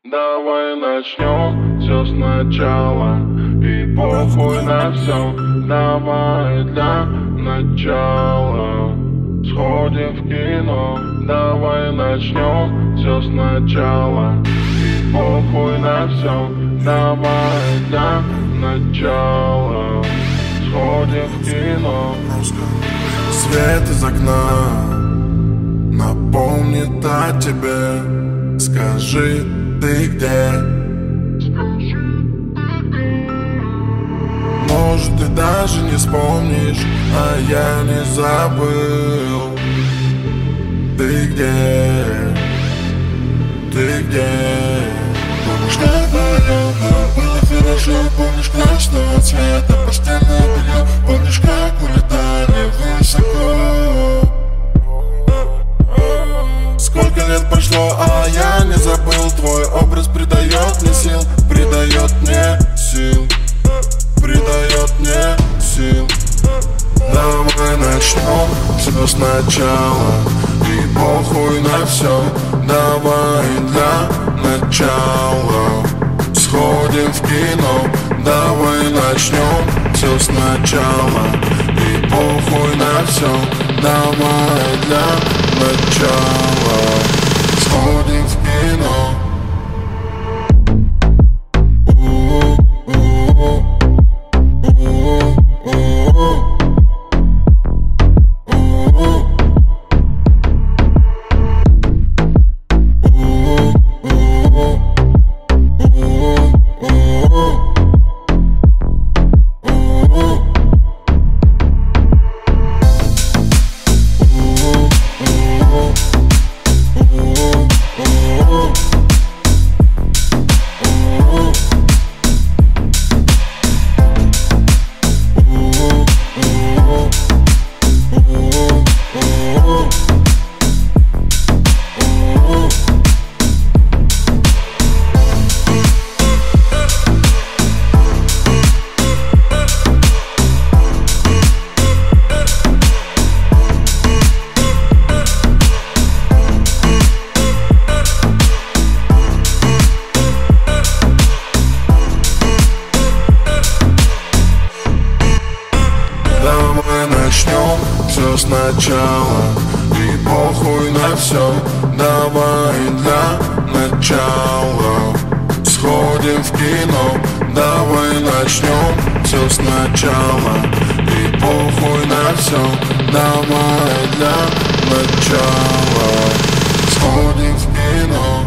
Давай начнем все сначала, и похуй на все. Давай для начала сходим в кино. Давай начнем все сначала, и похуй на все. Давай для начала сходим в кино. Свет из окна напомнит о тебе. Скажи, ты где? Может, ты даже не вспомнишь, а я не забыл. Ты где? Ты где? Помнишь, как было хорошо? Помнишь, красного цвета постельное белье? Помнишь, как улетали высоко? Сколько лет прошло, а я не забыл. Твой образ придает мне сил, придает мне сил, придает мне сил. Давай начнем все сначала, и похуй на все. Давай для начала сходим в кино. Давай начнем все сначала, и похуй на все. Давай для начала сходим в кино. Начнем все сначала, и похуй на все. Давай для начала сходим в кино. Давай начнем все сначала, и похуй на все. Давай для начала сходим в кино.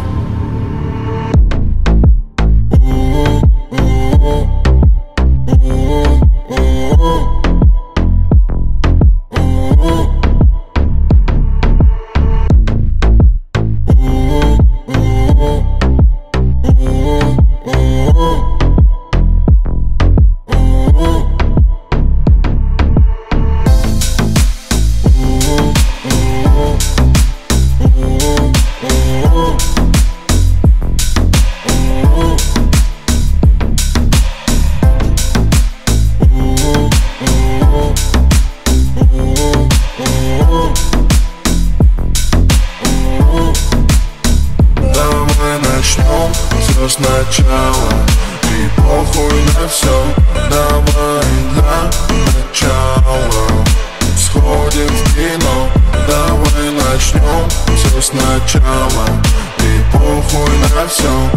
Все сначала, и похуй на все. Давай для начала сходим в кино. Давай начнем все сначала, и похуй на все.